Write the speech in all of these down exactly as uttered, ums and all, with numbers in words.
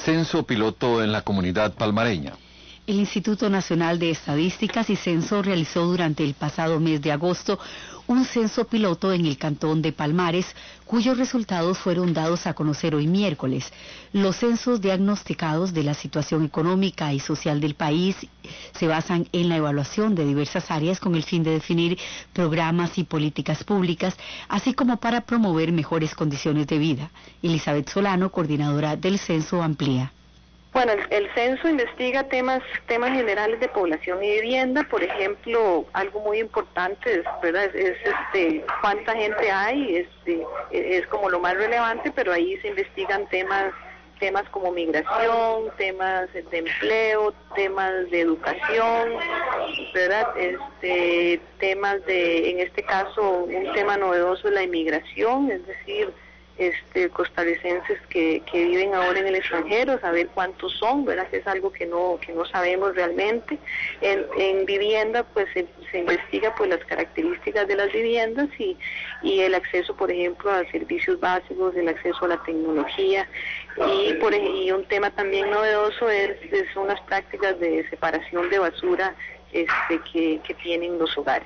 Censo piloto en la comunidad palmareña. El Instituto Nacional de Estadísticas y Censo realizó durante el pasado mes de agosto un censo piloto en el cantón de Palmares, cuyos resultados fueron dados a conocer hoy miércoles. Los censos diagnosticados de la situación económica y social del país se basan en la evaluación de diversas áreas con el fin de definir programas y políticas públicas, así como para promover mejores condiciones de vida. Elizabeth Solano, coordinadora del censo, amplía. Bueno, el, el censo investiga temas temas generales de población y vivienda. Por ejemplo, algo muy importante es, ¿verdad? es, es este cuánta gente hay, este es como lo más relevante, pero ahí se investigan temas temas como migración, temas de empleo, temas de educación, ¿verdad? Este temas de, en este caso, un tema novedoso es la inmigración, es decir, Este, costarricenses que, que viven ahora en el extranjero, saber cuántos son, ¿verdad? Que es algo que no que no sabemos realmente. En, en vivienda, pues se, se investiga pues las características de las viviendas y, y el acceso, por ejemplo, a servicios básicos, el acceso a la tecnología y por y un tema también novedoso es, es son las prácticas de separación de basura este, que, que tienen los hogares.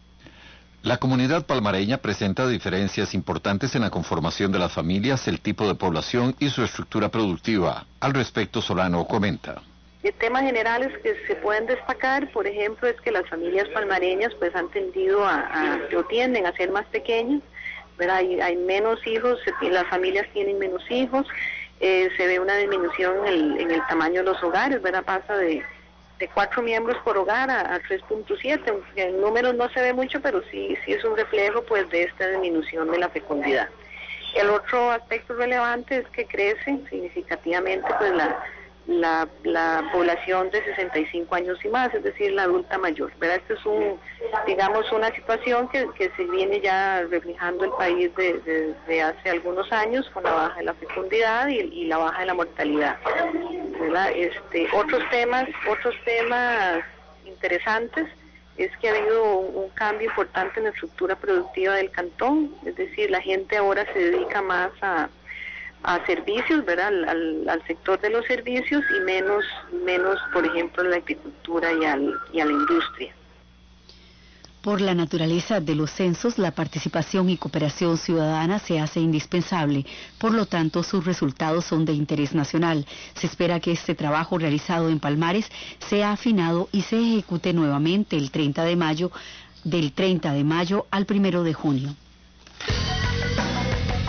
La comunidad palmareña presenta diferencias importantes en la conformación de las familias, el tipo de población y su estructura productiva. Al respecto, Solano comenta. De temas generales que se pueden destacar, por ejemplo, es que las familias palmareñas pues han tendido a, a o tienden a ser más pequeñas, ¿verdad? Hay, hay menos hijos, se, las familias tienen menos hijos, eh, se ve una disminución en el, en el tamaño de los hogares, ¿verdad? Pasa de de cuatro miembros por hogar a, a tres punto siete, aunque en números no se ve mucho, pero sí, sí es un reflejo pues de esta disminución de la fecundidad. El otro aspecto relevante es que crece significativamente pues la, la, la población de sesenta y cinco años y más, es decir, la adulta mayor, ¿verdad? Esto es un, digamos, una situación que, que se viene ya reflejando el país desde de, de hace algunos años con la baja de la fecundidad y, y la baja de la mortalidad, ¿verdad? Este, otros temas, otros temas interesantes es que ha habido un cambio importante en la estructura productiva del cantón, es decir, la gente ahora se dedica más a, a servicios, ¿verdad? Al, al, al sector de los servicios y menos, menos, por ejemplo, a la agricultura y, al, y a la industria. Por la naturaleza de los censos, la participación y cooperación ciudadana se hace indispensable. Por lo tanto, sus resultados son de interés nacional. Se espera que este trabajo realizado en Palmares sea afinado y se ejecute nuevamente el treinta de mayo, del treinta de mayo al primero de junio.